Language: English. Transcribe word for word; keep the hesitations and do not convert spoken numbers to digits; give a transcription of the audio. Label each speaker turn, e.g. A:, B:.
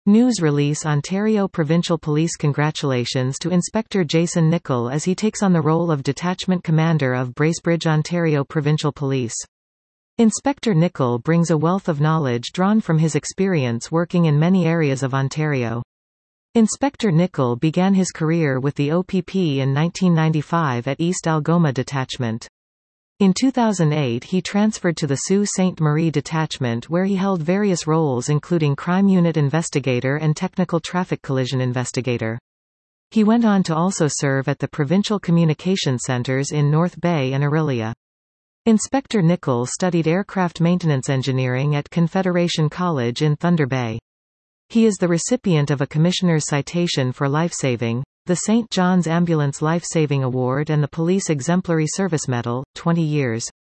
A: News release Ontario Provincial Police. Congratulations to Inspector Jason Nicholl as he takes on the role of Detachment Commander of Bracebridge, Ontario Provincial Police. Inspector Nicholl brings a wealth of knowledge drawn from his experience working in many areas of Ontario. Inspector Nicholl began his career with the O P P in nineteen ninety-five at East Algoma Detachment. In two thousand eight he transferred to the Sault Ste. Marie Detachment where he held various roles including Crime Unit Investigator and Technical Traffic Collision Investigator. He went on to also serve at the Provincial Communication Centres in North Bay and Orillia. Inspector Nicholl studied aircraft maintenance engineering at Confederation College in Thunder Bay. He is the recipient of a Commissioner's Citation for Lifesaving, the Saint John's Ambulance Life-Saving Award and the Police Exemplary Service Medal, twenty years.